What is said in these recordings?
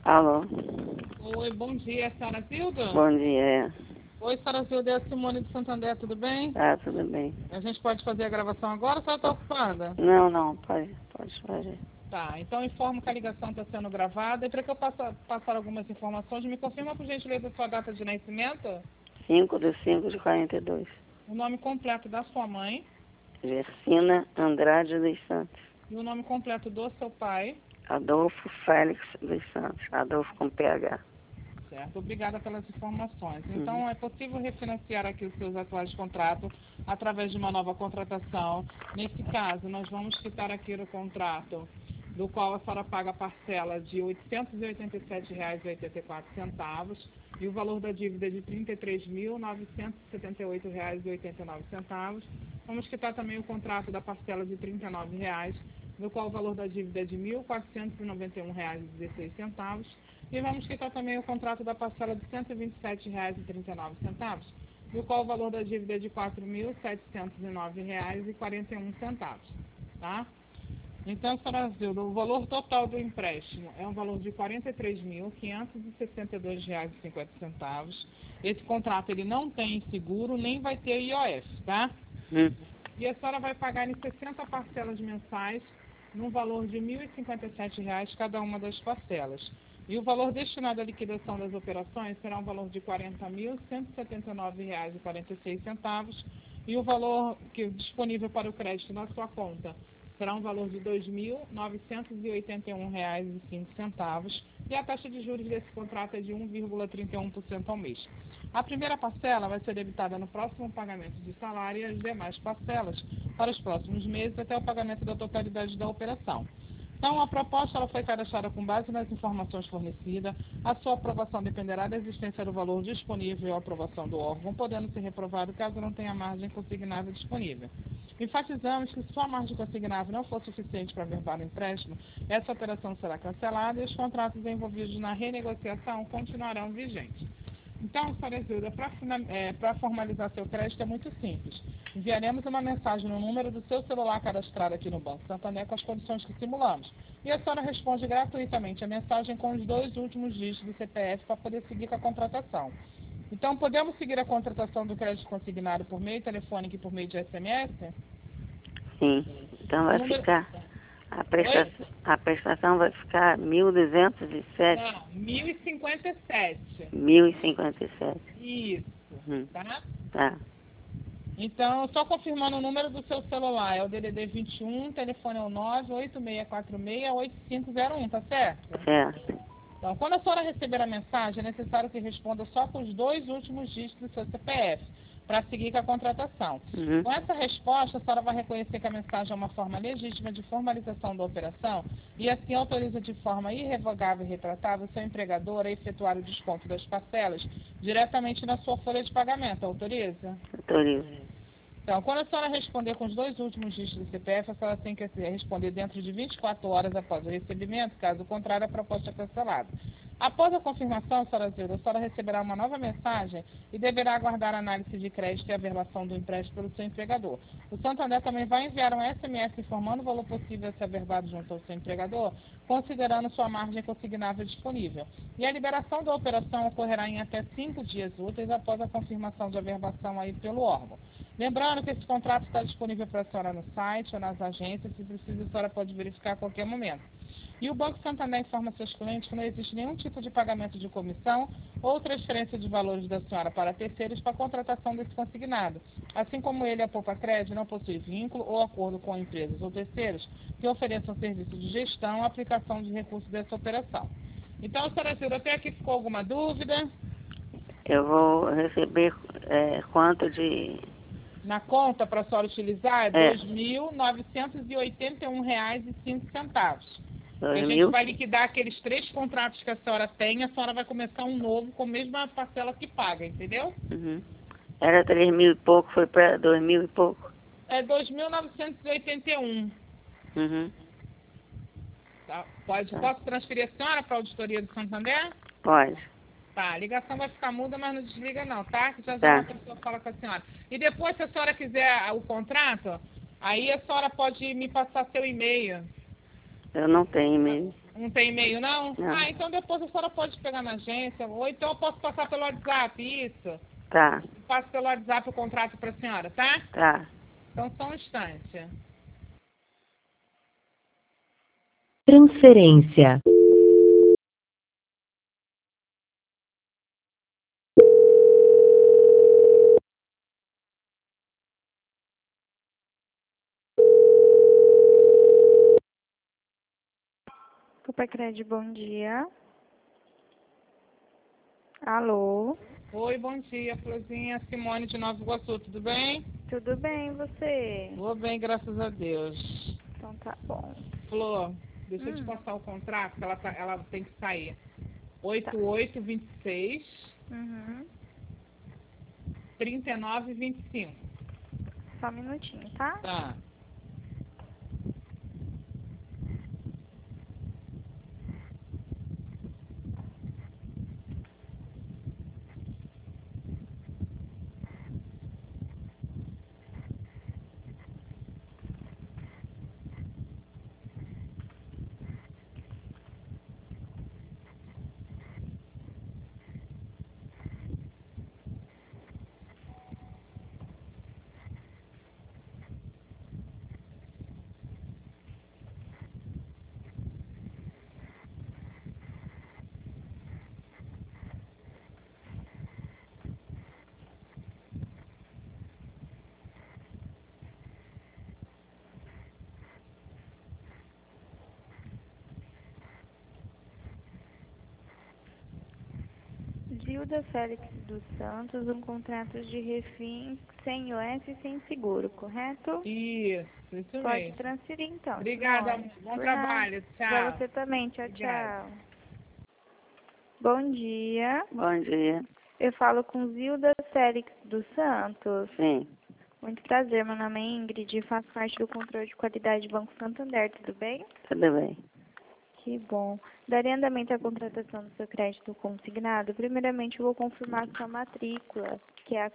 Alô? Oi, bom dia, senhora Zilda? Bom dia. Oi, senhora Zilda, é a Simone de Santander, tudo bem? Tá, tudo bem. A gente pode fazer a gravação agora ou a senhora está ocupada? Não, pode fazer. Tá, então informo que a ligação está sendo gravada e para que eu possa passar algumas informações, me confirma por gentileza a sua data de nascimento, 5/5/42. o nome completo da sua mãe Gersina Andrade dos Santos. e o nome completo do seu pai. Adolfo Félix dos Santos. Adolfo com PH. Certo, obrigada pelas informações. Uhum. Então, é possível refinanciar aqui os seus atuais contratos através de uma nova contratação. Nesse caso, nós vamos quitar aqui o contrato, do qual a senhora paga a parcela de R$ 887,84 e o valor da dívida de R$ 33.978,89. Vamos quitar também o contrato da parcela de R$ 39,00, no qual o valor da dívida é de R$ 1.491,16. E vamos quitar também o contrato da parcela de R$ 127,39, no qual o valor da dívida é de R$ 4.709,41. Tá? Então, senhora Zilda, o valor total do empréstimo é um valor de R$ 43.562,50. Esse contrato ele não tem seguro, nem vai ter IOF, tá? E a senhora vai pagar em 60 parcelas mensais, num valor de R$ 1.057 cada uma das parcelas. E o valor destinado à liquidação das operações será um valor de R$ 40.179,46 e o valor disponível para o crédito na sua conta será um valor de R$ 2.981,05 e a taxa de juros desse contrato é de 1,31% ao mês. A primeira parcela vai ser debitada no próximo pagamento de salário e as demais parcelas para os próximos meses até o pagamento da totalidade da operação. Então, a proposta ela foi cadastrada com base nas informações fornecidas. A sua aprovação dependerá da existência do valor disponível e a aprovação do órgão, podendo ser reprovado caso não tenha margem consignável disponível. Enfatizamos que se sua margem consignável não for suficiente para averbar o empréstimo, essa operação será cancelada e os contratos envolvidos na renegociação continuarão vigentes. Então, senhora Zilda, para formalizar seu crédito é muito simples. Enviaremos uma mensagem no número do seu celular cadastrado aqui no Banco Santander com as condições que simulamos. E a senhora responde gratuitamente a mensagem com os 2 últimos dígitos do CPF para poder seguir com a contratação. Então, podemos seguir a contratação do crédito consignado por meio telefônico e por meio de SMS? Sim. Então vai Número... ficar. A prestação vai ficar 1.207. Não, 1.057. 1.057. Isso, tá? Tá. Então, só confirmando o número do seu celular, é o DDD 21, telefone é o 986468501, tá certo? Certo. Então, quando a senhora receber a mensagem, é necessário que responda só com os 2 últimos dígitos do seu CPF, para seguir com a contratação. Uhum. Com essa resposta, a senhora vai reconhecer que a mensagem é uma forma legítima de formalização da operação e assim autoriza de forma irrevogável e retratável o seu empregador a efetuar o desconto das parcelas diretamente na sua folha de pagamento. Autoriza? Autoriza. Então, quando a senhora responder com os 2 últimos dígitos do CPF, a senhora tem que responder dentro de 24 horas após o recebimento, caso contrário, a proposta é cancelada. Após a confirmação, senhora Zilda, a senhora receberá uma nova mensagem e deverá aguardar a análise de crédito e averbação do empréstimo pelo seu empregador. O Santander também vai enviar um SMS informando o valor possível a ser averbado junto ao seu empregador, considerando sua margem consignável disponível. E a liberação da operação ocorrerá em até 5 dias úteis após a confirmação de averbação aí pelo órgão. Lembrando que esse contrato está disponível para a senhora no site ou nas agências, se precisa a senhora pode verificar a qualquer momento. E o Banco Santander informa seus clientes que não existe nenhum tipo de pagamento de comissão ou transferência de valores da senhora para terceiros para a contratação desse consignado. Assim como ele, a Poupa Crédito, não possui vínculo ou acordo com empresas ou terceiros que ofereçam serviço de gestão ou aplicação de recursos dessa operação. Então, senhora Zilda, até aqui ficou alguma dúvida? Eu vou receber quanto de... Na conta para a senhora utilizar É. R$ 2.981,05. E a 2 gente mil? vai liquidar aqueles 3 contratos que a senhora tem e a senhora vai começar um novo com a mesma parcela que paga, entendeu? Uhum. Era 3.000 e pouco, foi para 2.000 e pouco. É R$ 2.981. Uhum. Tá? Tá. Posso transferir a senhora para a auditoria do Santander? Pode. Tá, a ligação vai ficar muda, mas não desliga não, tá? Que já Tá. uma pessoa fala com a senhora. E depois, se a senhora quiser o contrato, aí a senhora pode me passar seu e-mail. Eu não tenho e-mail. Não tem e-mail, não? Não. Ah, então depois a senhora pode pegar na agência, ou então eu posso passar pelo WhatsApp, isso. Tá, Passo pelo WhatsApp o contrato para a senhora, tá? tá. Então só um instante. Transferência. Coopercred, bom dia. Alô? Oi, bom dia, Florzinha. Simone de Nova Iguaçu, tudo bem? Tudo bem, e você? Vou bem, graças a Deus. Então tá bom. Flor, deixa eu te Hum. passar o contrato, que ela tem que sair. 8826 Uhum. 3925. Só um minutinho, tá? Tá. Zilda Félix dos Santos, um contrato de refim sem OS e sem seguro, correto? Isso Pode mesmo. transferir então. Obrigada, Simone. bom Por trabalho. nada. Pra Tchau. você também. Tchau, Obrigada. tchau. Bom dia. Bom dia. Eu falo com Zilda Félix dos Santos. Sim, Muito prazer, meu nome é Ingrid e faço parte do controle de qualidade do Banco Santander, tudo bem? tudo bem. Que bom. Daria andamento à contratação do seu crédito consignado? Primeiramente, eu vou confirmar sua matrícula, que é a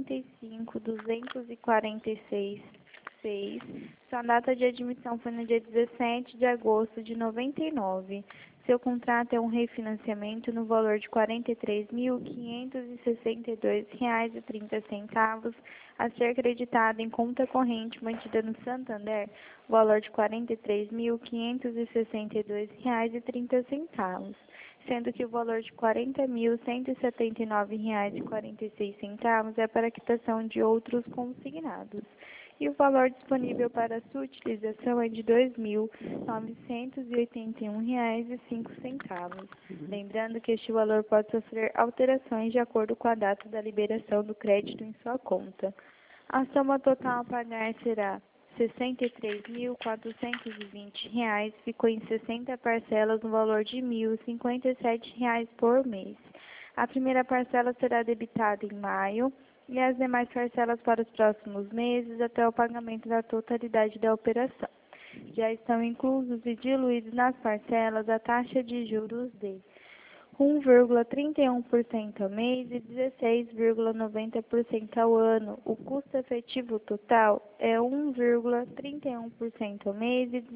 45246-6. Sua data de admissão foi no dia 17 de agosto de 99. Seu contrato é um refinanciamento no valor de R$ 43.562,30 a ser creditado em conta corrente mantida no Santander, valor de R$ 43.562,30, sendo que o valor de R$ 40.179,46 é para a quitação de outros consignados. E o valor disponível para sua utilização é de R$ 2.981,05. Lembrando que este valor pode sofrer alterações de acordo com a data da liberação do crédito em sua conta. A soma total a pagar será R$ 63.420, ficou em 60 parcelas no valor de R$ 1.057 por mês. A primeira parcela será debitada em maio e as demais parcelas para os próximos meses até o pagamento da totalidade da operação. Já estão inclusos e diluídos nas parcelas a taxa de juros de 1,31% ao mês e 16,90% ao ano. O custo efetivo total é 1,31% ao mês e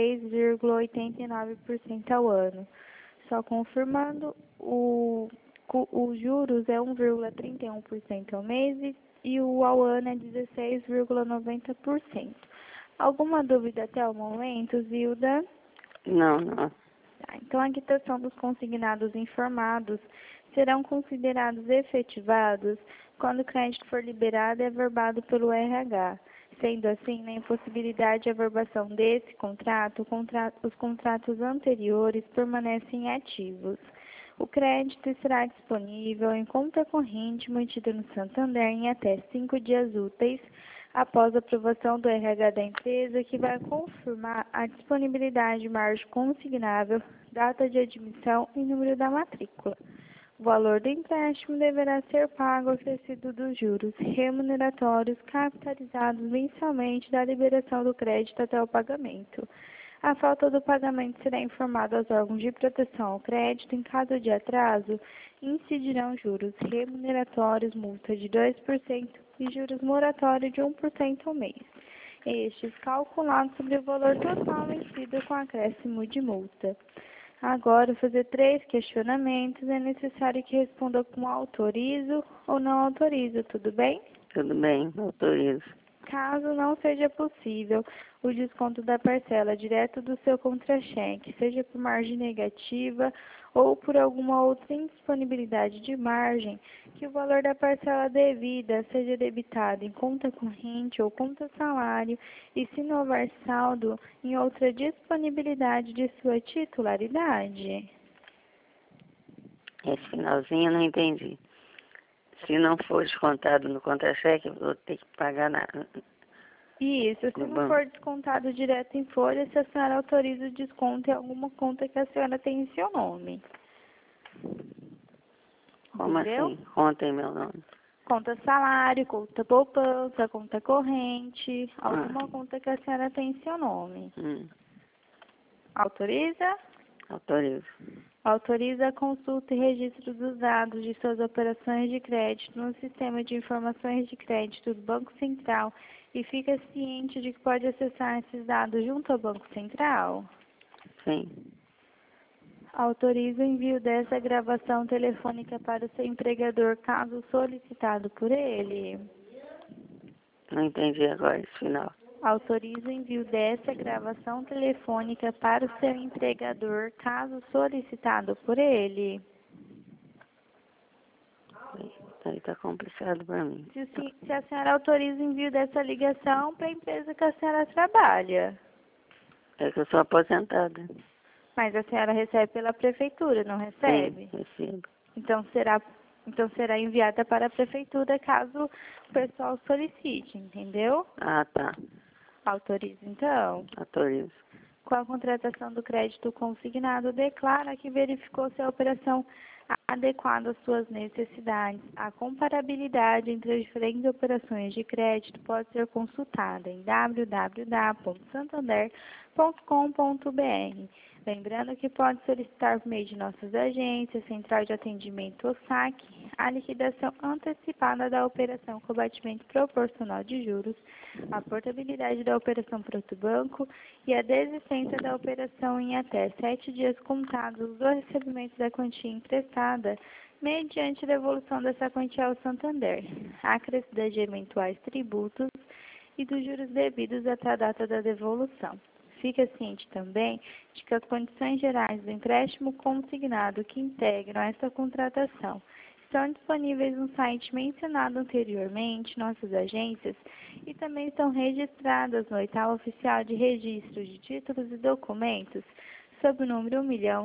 16,89% ao ano. Só confirmando, os juros é 1,31% ao mês e o ao ano é 16,90%. Alguma dúvida até o momento, Zilda? Não. Tá, então, a quitação dos consignados informados serão considerados efetivados quando o crédito for liberado e averbado pelo RH. Sendo assim, na impossibilidade de averbação desse contrato, os contratos anteriores permanecem ativos. O crédito estará disponível em conta corrente mantida no Santander em até 5 dias úteis após a aprovação do RH da empresa, que vai confirmar a disponibilidade de margem consignável, data de admissão e número da matrícula. O valor do empréstimo deverá ser pago acrescido dos juros remuneratórios capitalizados mensalmente da liberação do crédito até o pagamento. A falta do pagamento será informada aos órgãos de proteção ao crédito. Em caso de atraso, incidirão juros remuneratórios, multa de 2% e juros moratórios de 1% ao mês. Estes calculados sobre o valor total vencido com acréscimo de multa. Agora, fazer 3 questionamentos. É necessário que responda com autorizo ou não autorizo, tudo bem? Tudo bem, autorizo. Caso não seja possível o desconto da parcela direto do seu contra-cheque, seja por margem negativa ou por alguma outra indisponibilidade de margem, que o valor da parcela devida seja debitado em conta corrente ou conta salário e se não houver saldo em outra disponibilidade de sua titularidade. Esse finalzinho eu não entendi. Se não for descontado no contra-cheque, eu vou ter que pagar Isso, se no não banco. for descontado direto em folha, se a senhora autoriza o desconto em alguma conta que a senhora tem em seu nome. Como Entendeu? assim? Conta em meu nome. Conta salário, conta poupança, conta corrente, alguma conta que a senhora tem em seu nome. Autoriza? Autorizo. Autoriza a consulta e registro dos dados de suas operações de crédito no sistema de informações de crédito do Banco Central e fica ciente de que pode acessar esses dados junto ao Banco Central? Sim. Autoriza o envio dessa gravação telefônica para o seu empregador, caso solicitado por ele. Não entendi agora esse final. Autoriza o envio dessa gravação telefônica para o seu empregador, caso solicitado por ele. Aí tá complicado para mim. Se a senhora autoriza o envio dessa ligação para a empresa que a senhora trabalha. É que eu sou aposentada. Mas a senhora recebe pela prefeitura, não recebe? Sim, recebo. Então será enviada para a prefeitura caso o pessoal solicite, entendeu? Ah, tá. Autoriza então. Autorizo. Com a contratação do crédito consignado, declara que verificou se a operação adequada às suas necessidades. A comparabilidade entre as diferentes operações de crédito pode ser consultada em www.santander.com.br. Lembrando que pode solicitar por meio de nossas agências, Central de Atendimento ou SAC, a liquidação antecipada da operação com batimento proporcional de juros, a portabilidade da operação para outro banco e a desistência da operação em até 7 dias contados do recebimento da quantia emprestada, mediante devolução dessa quantia ao Santander, acrescida de eventuais tributos e dos juros devidos até a data da devolução. Fica ciente também de que as condições gerais do empréstimo consignado que integram essa contratação estão disponíveis no site mencionado anteriormente, nossas agências, e também estão registradas no Oitavo Oficial de Registro de Títulos e Documentos, sob o número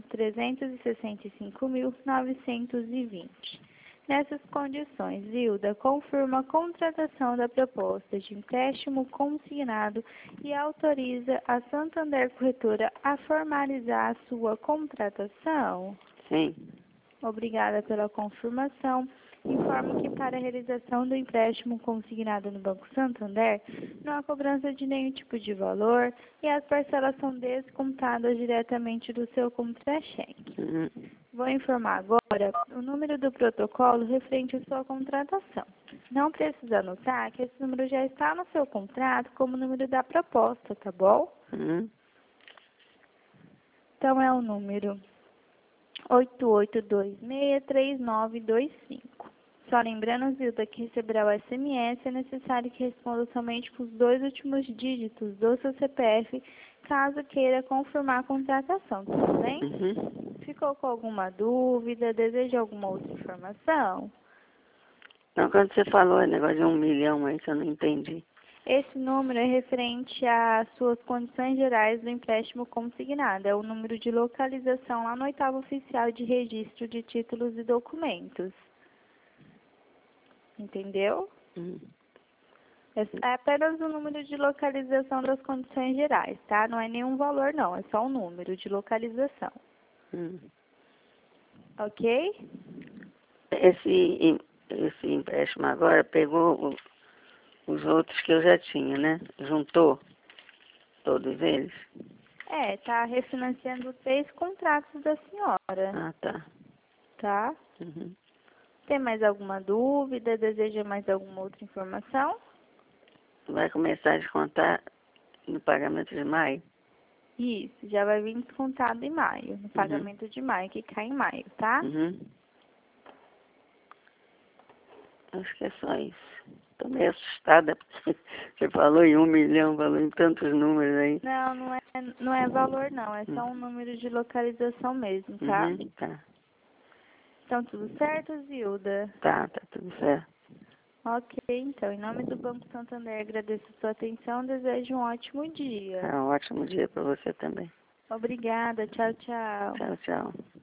1.365.920. Nessas condições, Zilda confirma a contratação da proposta de empréstimo consignado e autoriza a Santander Corretora a formalizar a sua contratação. Sim. Obrigada pela confirmação. Informo que para a realização do empréstimo consignado no Banco Santander, não há cobrança de nenhum tipo de valor e as parcelas são descontadas diretamente do seu contra-cheque. Vou informar agora o número do protocolo referente à sua contratação. Não precisa anotar que esse número já está no seu contrato como número da proposta, tá bom? Então é o número 88263925. Só lembrando, Zilda, que receberá o SMS, é necessário que responda somente com os 2 últimos dígitos do seu CPF, caso queira confirmar a contratação, tudo bem? Ficou com alguma dúvida? Deseja alguma outra informação? Então, quando você falou negócio de 1 milhão aí, que eu não entendi. Esse número é referente às suas condições gerais do empréstimo consignado. É o número de localização lá no Oitavo Oficial de Registro de Títulos e Documentos. Entendeu? É apenas o número de localização das condições gerais, tá? Não é nenhum valor, não. É só um número de localização. Ok? Esse empréstimo agora pegou os outros que eu já tinha, né? Juntou todos eles. É, tá refinanciando 3 contratos da senhora. Ah, tá. Tá? Tem mais alguma dúvida? Deseja mais alguma outra informação? Vai começar a descontar no pagamento de maio? Isso, já vai vir descontado em maio, no pagamento de maio, que cai em maio, tá? Uhum. Acho que é só isso. Tô meio assustada, porque você falou em 1 milhão, falou em tantos números aí. Não, não é valor não, é só um número de localização mesmo, tá? Uhum, tá. Então, tudo certo, Zilda? Tá tudo certo. Ok, então, em nome do Banco Santander, agradeço a sua atenção, desejo um ótimo dia. Um ótimo dia para você também. Obrigada, tchau, tchau. Tchau, tchau.